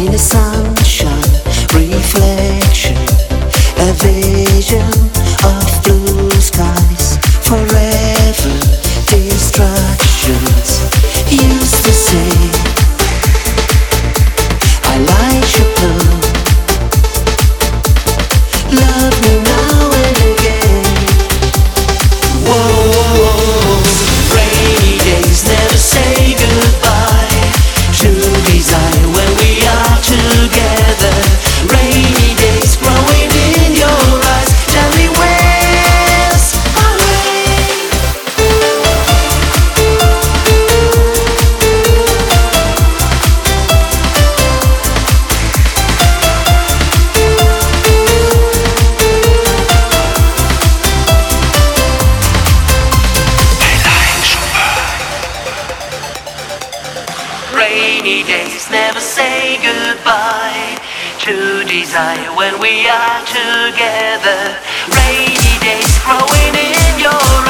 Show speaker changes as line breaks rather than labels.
in a sunshine reflection, a vision of blue skies, forever distractions. Used to say I like your blue, love me now and again. Whoa, whoa, whoa. Rainy days never say goodbye to desire when we are together. Rainy days growing in your eyes. Tell me where's my rain? Rainy days never say goodbye to desire when we are together. Rainy days growing in your eyes.